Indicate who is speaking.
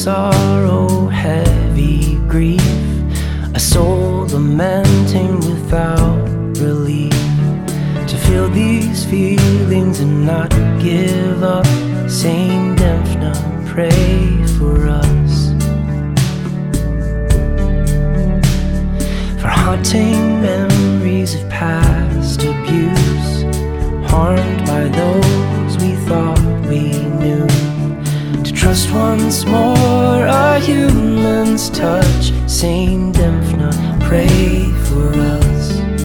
Speaker 1: sorrow, heavy grief, a soul lamenting without relief. To feel these feelings and not give up, Saint Dymphna, pray for us. For haunting memories of past abuse, harmed by those we thought we knew. To trust once more a human's touch, Saint Dymphna, pray for us.